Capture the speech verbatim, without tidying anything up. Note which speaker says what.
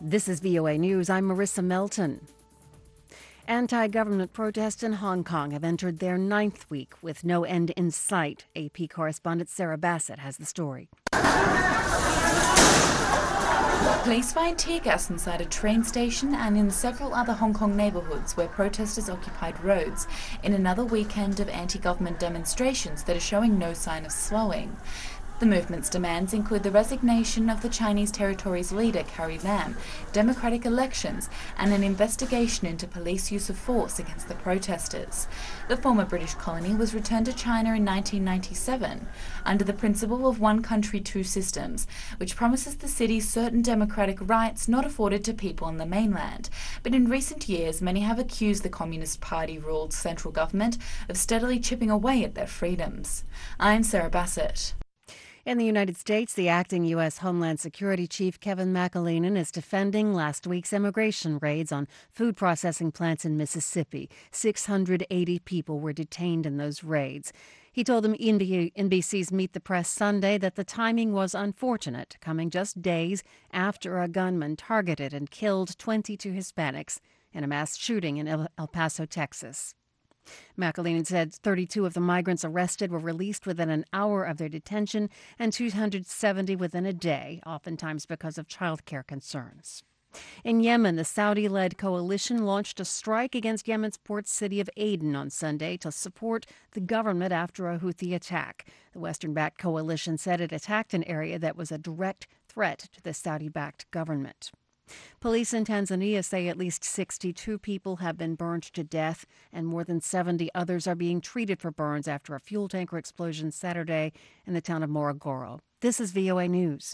Speaker 1: This is V O A News. I'm Marissa Melton. Anti-government protests in Hong Kong have entered their ninth week with no end in sight. A P correspondent Sarah Bassett has the story.
Speaker 2: Police fired tear gas inside a train station and in several other Hong Kong neighbourhoods where protesters occupied roads in another weekend of anti-government demonstrations that are showing no sign of slowing. The movement's demands include the resignation of the Chinese territory's leader, Carrie Lam, democratic elections, and an investigation into police use of force against the protesters. The former British colony was returned to China in nineteen ninety-seven under the principle of one country, two systems, which promises the city certain democratic rights not afforded to people on the mainland. But in recent years, many have accused the Communist Party-ruled central government of steadily chipping away at their freedoms. I'm Sarah Bassett.
Speaker 1: In the United States, the acting U S. Homeland Security Chief Kevin McAleenan is defending last week's immigration raids on food processing plants in Mississippi. six hundred eighty people were detained in those raids. He told them N B C's Meet the Press Sunday that the timing was unfortunate, coming just days after a gunman targeted and killed twenty-two Hispanics in a mass shooting in El Paso, Texas. McAleenan said thirty-two of the migrants arrested were released within an hour of their detention and two hundred seventy within a day, oftentimes because of child care concerns. In Yemen, the Saudi-led coalition launched a strike against Yemen's port city of Aden on Sunday to support the government after a Houthi attack. The Western-backed coalition said it attacked an area that was a direct threat to the Saudi-backed government. Police in Tanzania say at least sixty-two people have been burned to death and more than seventy others are being treated for burns after a fuel tanker explosion Saturday in the town of Morogoro. This is V O A News.